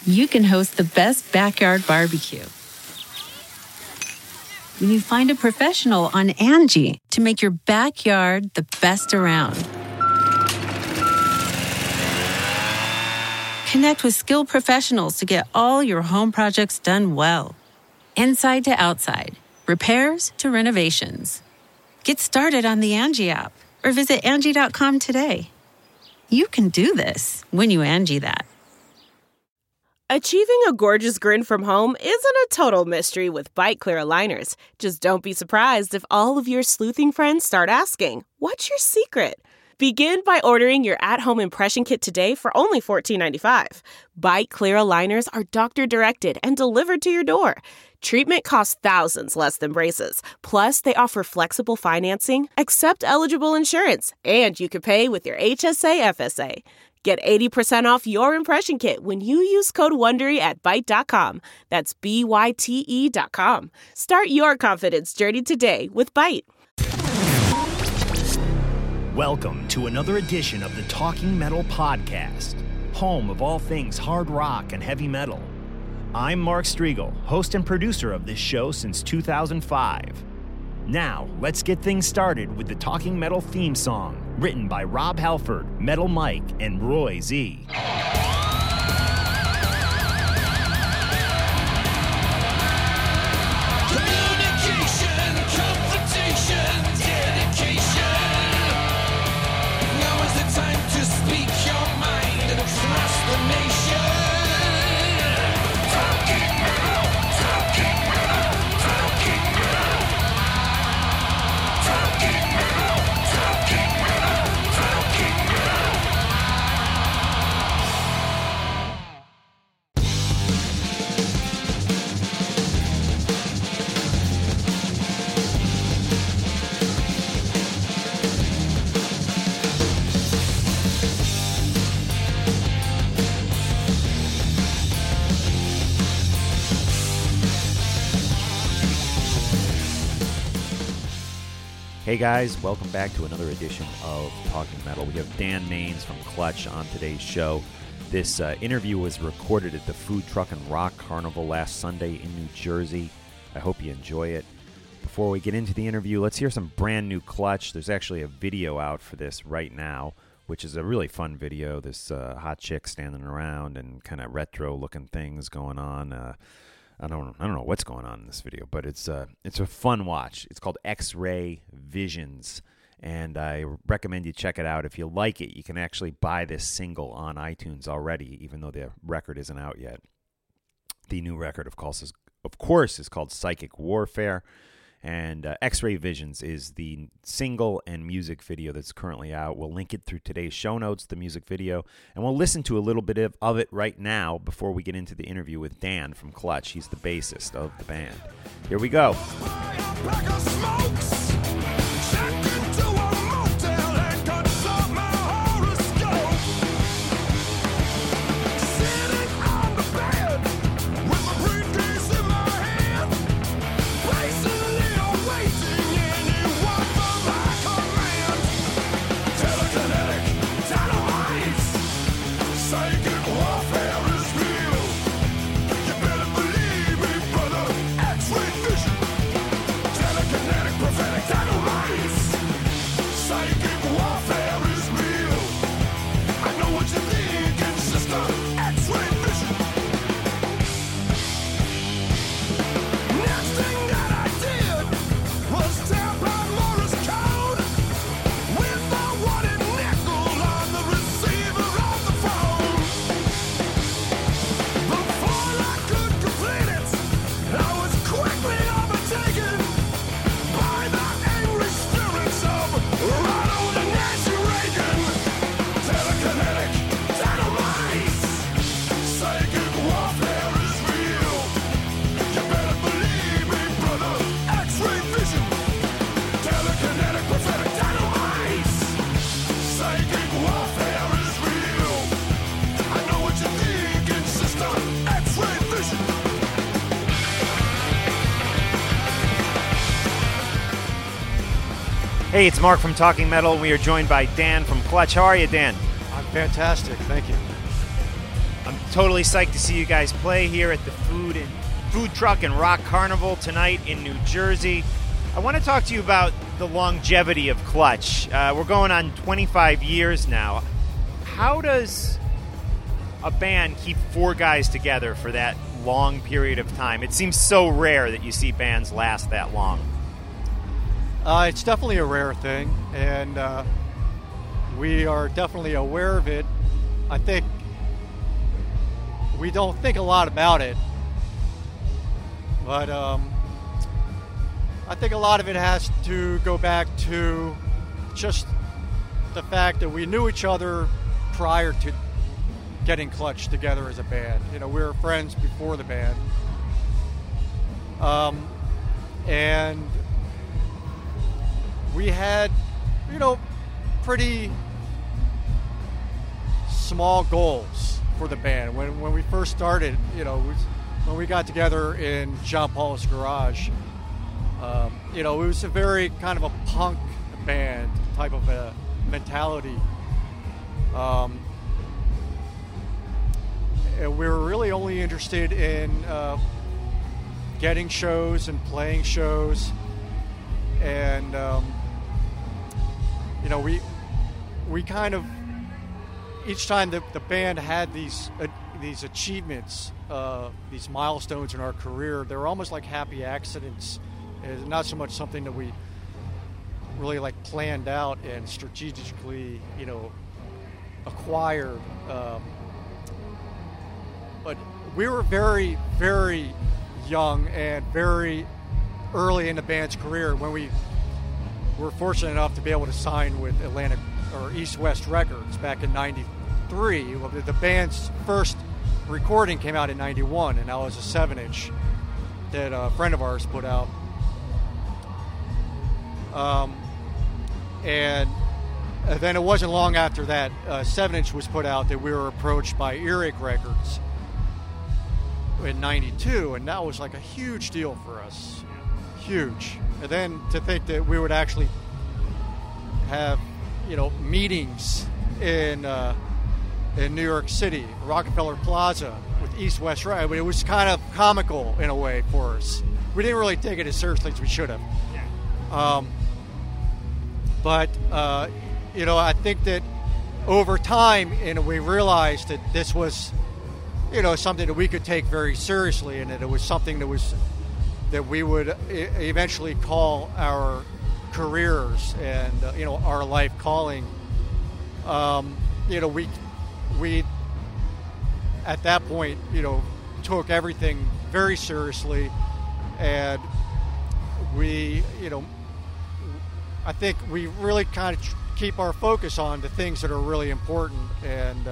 you can host the best backyard barbecue. When you find a professional on Angie to make your backyard the best around. Connect with skilled professionals to get all your home projects done well. Inside to outside, repairs to renovations. Get started on the Angie app or visit Angie.com today. You can do this when you Angie that. Achieving a gorgeous grin from home isn't a total mystery with Byte Clear aligners. Just don't be surprised if all of your sleuthing friends start asking, "What's your secret?" Begin by ordering your at-home impression kit today for only $14.95. Byte Clear aligners are doctor-directed and delivered to your door. Treatment costs thousands less than braces. Plus, they offer flexible financing, accept eligible insurance, and you can pay with your HSA FSA. Get 80% off your impression kit when you use code WONDERY at Byte.com. That's BYTE.com. Start your confidence journey today with Byte. Welcome to another edition of the Talking Metal Podcast, home of all things hard rock and heavy metal. I'm Mark Striegel, host and producer of this show since 2005. Now, let's get things started with the Talking Metal theme song, written by Rob Halford, Metal Mike, and Roy Z. Communication, confrontation, dedication. Now is the time to speak your mind and trust the nation. Talking metal, talking metal, talking metal. Talking metal, talking metal, talking metal. Hey guys, welcome back to another edition of Talking Metal. We have Dan Maines from Clutch on today's show. This interview was recorded at the Food Truck and Rock Carnival last Sunday in New Jersey. I hope you enjoy it. Before we get into the interview, let's hear some brand new Clutch. There's actually a video out for this right now, which is a really fun video. This hot chick standing around and kind of retro looking things going on. I don't know what's going on in this video, but it's a fun watch. It's called X-Ray Visions, and I recommend you check it out. If you like it, you can actually buy this single on iTunes already, even though the record isn't out yet. The new record, of course, is called Psychic Warfare, and X-Ray Visions is the single and music video that's currently out. We'll link it through today's show notes, the music video, and we'll listen to a little bit of it right now before we get into the interview with Dan from Clutch. He's the bassist of the band. Here we go. Hey, it's Mark from Talking Metal. We are joined by Dan from Clutch. How are you, Dan? I'm fantastic, thank you. Totally psyched to see you guys play here at the Food Truck and Rock Carnival tonight in New Jersey. I want to talk to you about the longevity of Clutch. We're going on 25 years now. How does a band keep 4 guys together for that long period of time? It seems so rare that you see bands last that long. It's definitely a rare thing, and we are definitely aware of it. I think we don't think a lot about it, but I think a lot of it has to go back to just the fact that we knew each other prior to getting Clutch together as a band. You know, we were friends before the band. And we had, you know, pretty small goals for the band. When we first started, you know, when we got together in John Paul's garage, you know, it was a very kind of a punk band type of a mentality. And we were really only interested in getting shows and playing shows, and you know, we kind of, each time the band had these achievements, these milestones in our career, they were almost like happy accidents. It's not so much something that we really like planned out and strategically, you know, acquired. But we were very, very young and very early in the band's career when we were fortunate enough to be able to sign with Atlantic or East West Records back in '93. Well, the band's first recording came out in '91, and that was a 7-inch that a friend of ours put out. And then it wasn't long after that 7-inch was put out that we were approached by Earache Records in '92, and that was like a huge deal for us. Huge. And then to think that we would actually have, you know, meetings in New York City, Rockefeller Plaza with East West Records. I mean, it was kind of comical in a way for us. We didn't really take it as seriously as we should have. But you know, I think that over time, we realized that this was, you know, something that we could take very seriously, and that it was something that we would eventually call our careers and you know, our life calling. You know, we at that point, you know, took everything very seriously, and we, you know, I think we really kind of keep our focus on the things that are really important, and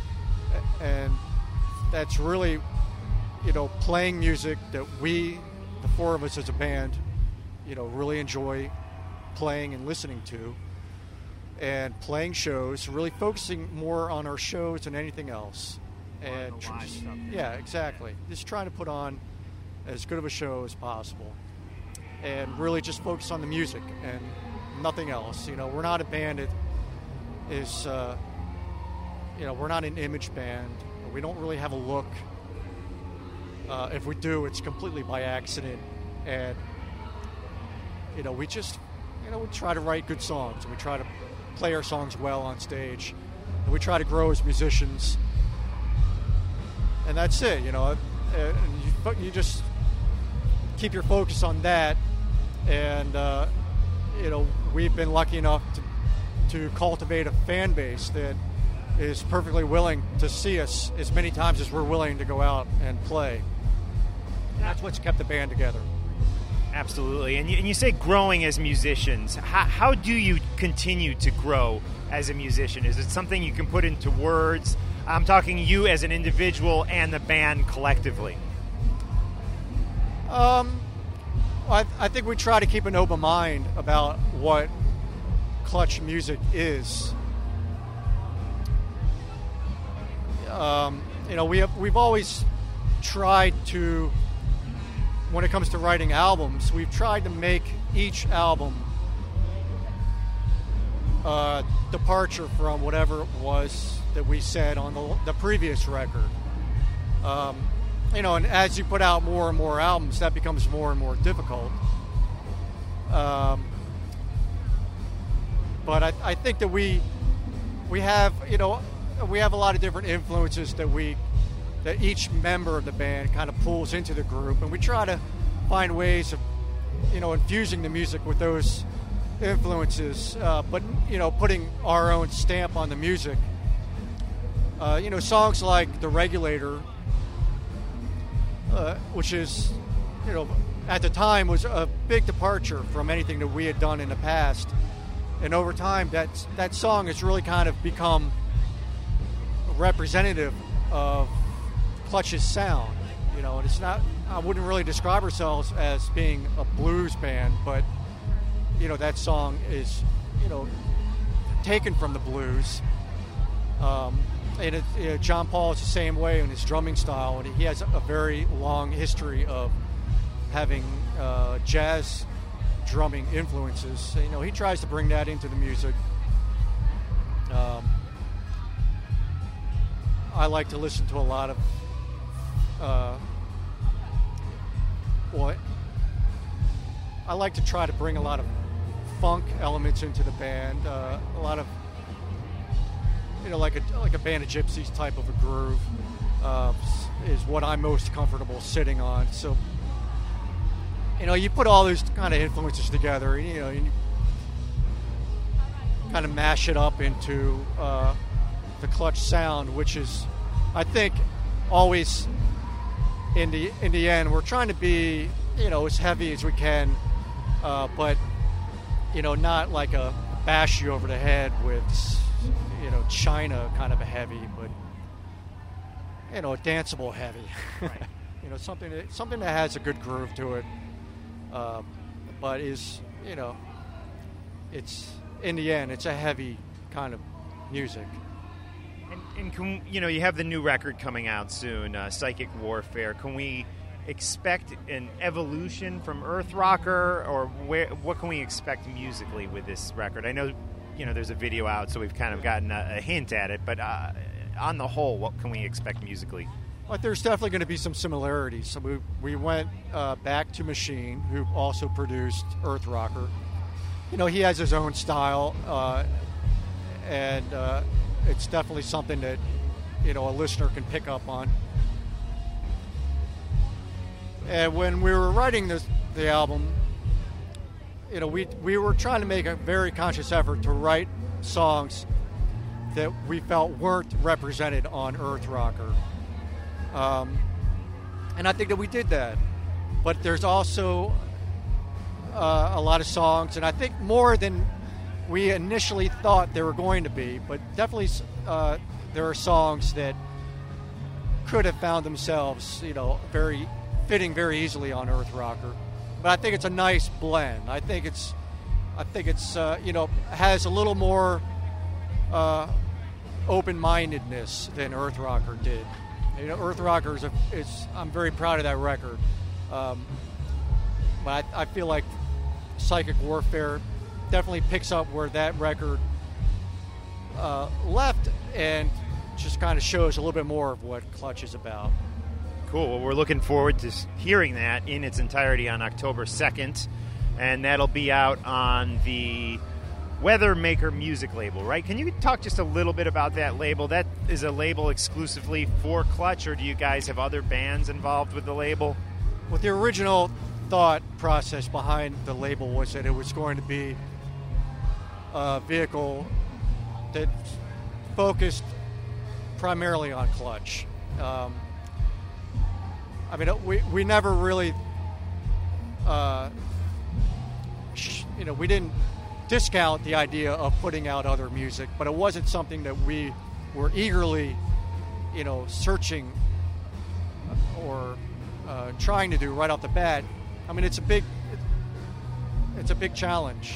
that's really, you know, playing music that we, the 4 of us as a band, you know, really enjoy playing and listening to, and playing shows, really focusing more on our shows than anything else. And yeah, exactly. Just trying to put on as good of a show as possible, and really just focus on the music and nothing else. You know, we're not a band that is, you know, we're not an image band. We don't really have a look. If we do, it's completely by accident. And, you know, we just, you know, we try to write good songs, and we try to play our songs well on stage, and we try to grow as musicians. And that's it, you know. And you just keep your focus on that. And, you know, we've been lucky enough to cultivate a fan base that is perfectly willing to see us as many times as we're willing to go out and play. And that's what's kept the band together. Absolutely. And you say growing as musicians. How do you continue to grow as a musician? Is it something you can put into words? I'm talking you as an individual and the band collectively. I think we try to keep an open mind about what Clutch music is. You know, we've always tried to, when it comes to writing albums, we've tried to make each album departure from whatever it was that we said on the previous record. You know, and as you put out more and more albums, that becomes more and more difficult. But I think that we have, you know, we have a lot of different influences that each member of the band kind of pulls into the group, and we try to find ways of, you know, infusing the music with those influences, but, you know, putting our own stamp on the music. You know, songs like The Regulator, which is, you know, at the time was a big departure from anything that we had done in the past. And over time, that song has really kind of become representative of Clutch's sound. You know, and it's not, I wouldn't really describe ourselves as being a blues band, but, you know, that song is, you know, taken from the blues. And John Paul is the same way in his drumming style, and he has a very long history of having jazz drumming influences. So, you know, he tries to bring that into the music. I like to listen to a lot of I like to try to bring a lot of funk elements into the band, a lot of, you know, like a Band of Gypsies type of a groove is what I'm most comfortable sitting on. So, you know, you put all those kind of influences together, and, you know, you kind of mash it up into the Clutch sound, which is, I think, always in the end, we're trying to be, you know, as heavy as we can, but, you know, not like a bash you over the head with, you know, China kind of a heavy, but, you know, a danceable heavy. Right. You know, something that has a good groove to it, but is, you know, it's, in the end, it's a heavy kind of music. And can, you know, you have the new record coming out soon, Psychic Warfare. Can we expect an evolution from Earthrocker, or what can we expect musically with this record? I know, you know, there's a video out, so we've kind of gotten a hint at it, but on the whole, what can we expect musically? Well, there's definitely going to be some similarities. So we went back to Machine, who also produced Earthrocker. You know, he has his own style, and it's definitely something that, you know, a listener can pick up on. And when we were writing the album, you know, we were trying to make a very conscious effort to write songs that we felt weren't represented on Earthrocker. And I think that we did that. But there's also a lot of songs, and I think more than we initially thought there were going to be, but definitely there are songs that could have found themselves, you know, fitting very easily on Earthrocker. But I think it's a nice blend. I think it's you know, has a little more open-mindedness than Earthrocker did. You know, Earthrocker is I'm very proud of that record. But I feel like Psychic Warfare definitely picks up where that record left, and just kind of shows a little bit more of what Clutch is about. Cool. Well, we're looking forward to hearing that in its entirety on October 2nd, and that'll be out on the Weathermaker music label, right? Can you talk just a little bit about that label? That is a label exclusively for Clutch, or do you guys have other bands involved with the label? Well, the original thought process behind the label was that it was going to be a vehicle that focused primarily on Clutch. I mean, we never really, you know, we didn't discount the idea of putting out other music, but it wasn't something that we were eagerly, you know, searching or trying to do right off the bat. I mean, it's a big challenge,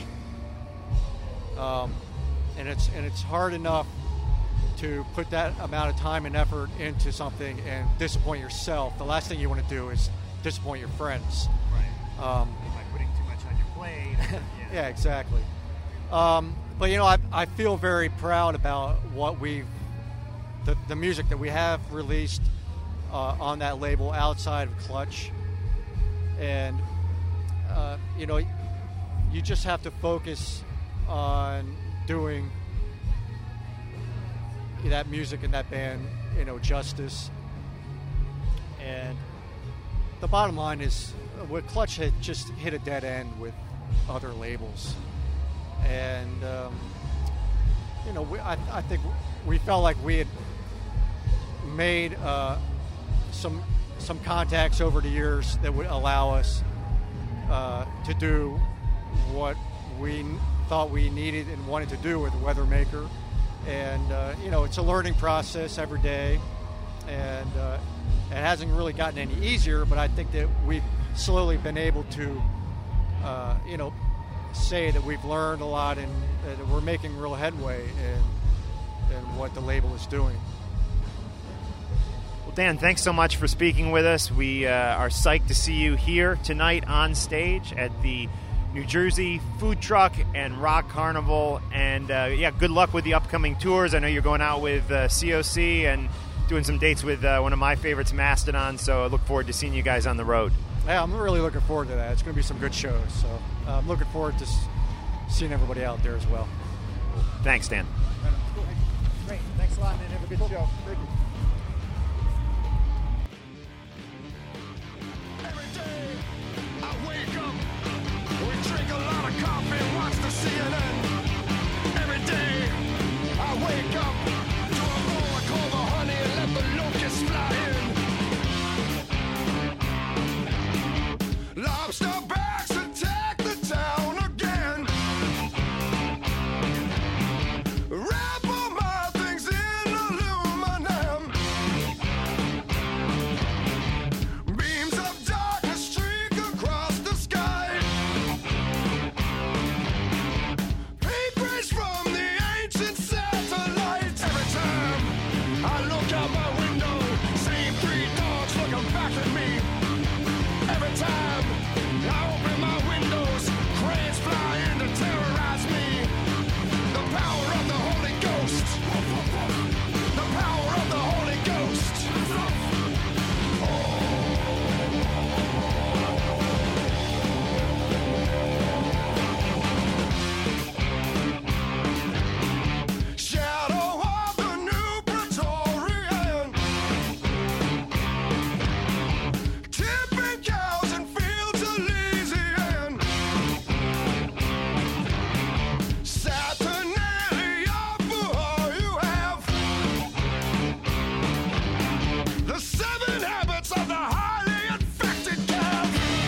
and it's hard enough to put that amount of time and effort into something and disappoint yourself. The last thing you want to do is disappoint your friends. Right. By putting too much on your plate. Yeah, exactly. But, you know, I feel very proud about what the music that we have released. on that label outside of Clutch. And, you just have to focus on doing that music and that band, justice. And the bottom line is, what Clutch had just hit a dead end with other labels. And, I think we felt like we had made some contacts over the years that would allow us to do what we thought we needed and wanted to do with Weathermaker. And, it's a learning process every day. And it hasn't really gotten any easier, but I think that we've slowly been able to, say that we've learned a lot and that we're making real headway in what the label is doing. Well, Dan, thanks so much for speaking with us. We are psyched to see you here tonight on stage at the New Jersey Food Truck and Rock Carnival. And, good luck with the upcoming tours. I know you're going out with COC and doing some dates with one of my favorites, Mastodon, so I look forward to seeing you guys on the road. Yeah, I'm really looking forward to that. It's going to be some good shows, so I'm looking forward to seeing everybody out there as well. Thanks, Dan. Great. Thanks a lot, man. Have a good show. Thank you. Every day I wake up, we drink a lot of coffee and watch the CNN. Every day I wake up to a bowl I call the honey and let the locusts fly in. Lobster bags attack the town again. Wrap all my things in aluminum. Beams of darkness streak across the sky. Heat rays from the ancient satellites. Every time I look out my window, same three dogs looking back at me. Every time I open my windows, cranes fly in to terrorize me. The power of the Holy Ghost. The power of the Holy Ghost. Shadow of the new Praetorian. Tipping cows in fields Elysian. Saturnalia for all you have. The 7 habits of the highly infected calf.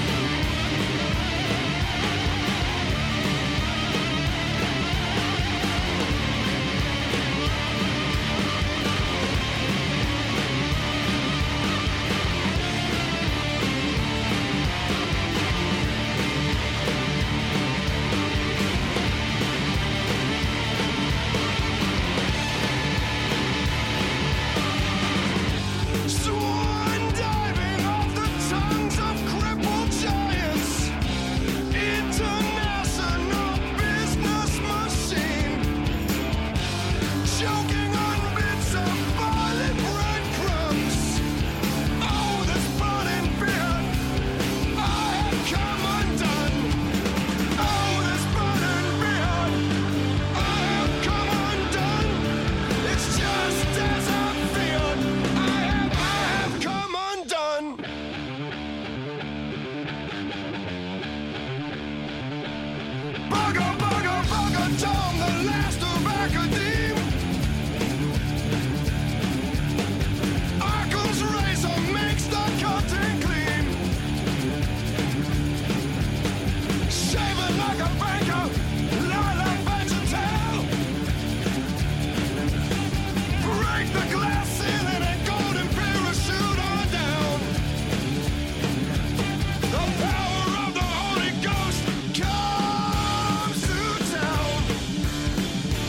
Swan diving off the tongues of crippled giants. International business machine. Choking on bits of violent breadcrumbs. Oh, this burning beard, I have come undone. Oh, this burning beard, I have come undone. It's just as I feared. I have come undone. Bugger, bugger, bugger, Tom, the last of Academe. Arkham's razor makes the cutting clean. Shave it like a banker, lie like vegetal. Break the glass ceiling and golden parachute on down. The power of the Holy Ghost comes to town.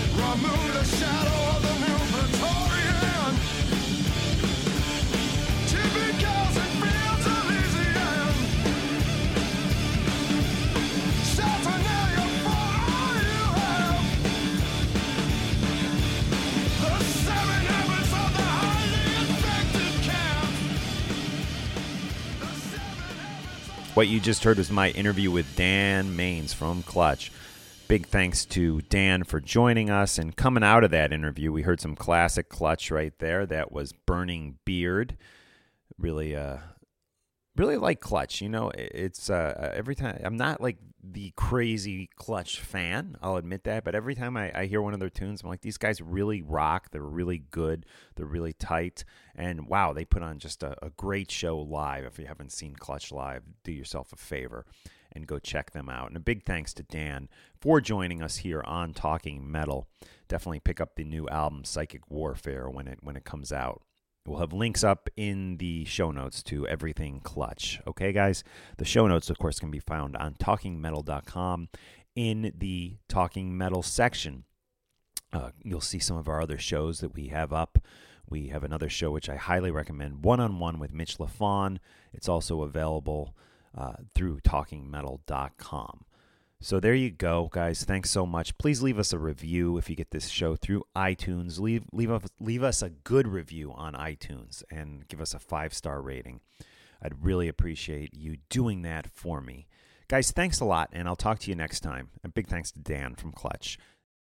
What you just heard was my interview with Dan Maines from Clutch. Big thanks to Dan for joining us. And coming out of that interview, we heard some classic Clutch right there. That was Burning Beard. Really like Clutch. You know, it's every time, I'm not like the crazy Clutch fan, I'll admit that, but every time I hear one of their tunes, I'm like, these guys really rock. They're really good. They're really tight. And wow, they put on just a great show live. If you haven't seen Clutch live, do yourself a favor and go check them out. And a big thanks to Dan for joining us here on Talking Metal. Definitely pick up the new album Psychic Warfare when it comes out. We'll have links up in the show notes to everything Clutch. Okay, guys? The show notes, of course, can be found on talkingmetal.com in the Talking Metal section. You'll see some of our other shows that we have up. We have another show which I highly recommend, One-on-One with Mitch LaFon. It's also available through talkingmetal.com. So there you go, guys. Thanks so much. Please leave us a review if you get this show through iTunes. Leave us a good review on iTunes and give us a 5-star rating. I'd really appreciate you doing that for me. Guys, thanks a lot, and I'll talk to you next time. And big thanks to Dan from Clutch.